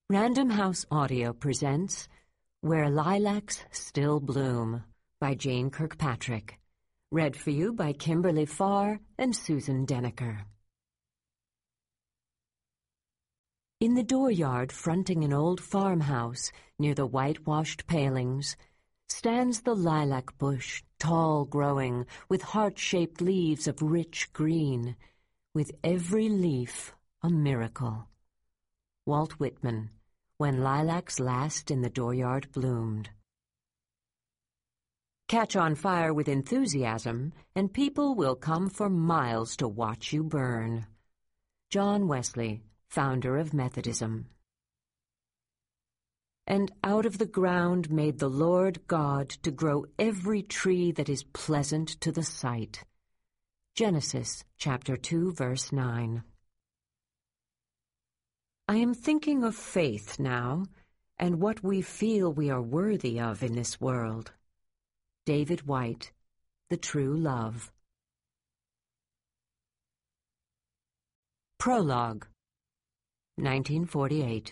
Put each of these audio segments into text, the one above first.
Random House Audio presents Where Lilacs Still Bloom by Jane Kirkpatrick. Read for you by Kimberly Farr and Susan Denneker. In the dooryard fronting an old farmhouse near the whitewashed palings stands the lilac bush, tall growing, with heart-shaped leaves of rich green, with every leaf a miracle. Walt Whitman, When Lilacs Last in the Dooryard Bloomed. Catch on fire with enthusiasm, and people will come for miles to watch you burn. John Wesley, founder of Methodism. And out of the ground made the Lord God to grow every tree that is pleasant to the sight. Genesis chapter 2, verse 9. I am thinking of faith now, and what we feel we are worthy of in this world. David White, The True Love. Prologue, 1948.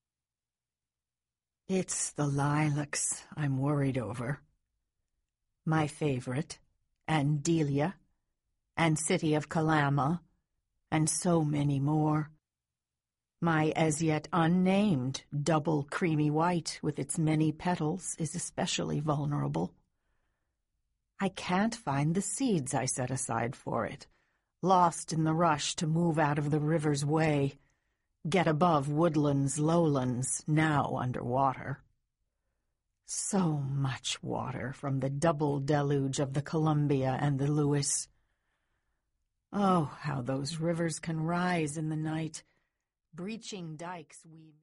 It's the lilacs I'm worried over. My favorite, and Delia, and City of Kalama, and so many more. My as-yet unnamed double creamy white with its many petals is especially vulnerable. I can't find the seeds I set aside for it, lost in the rush to move out of the river's way, get above woodlands, lowlands, now underwater. So much water from the double deluge of the Columbia and the Lewis. Oh, how those rivers can rise in the night, breaching dikes we...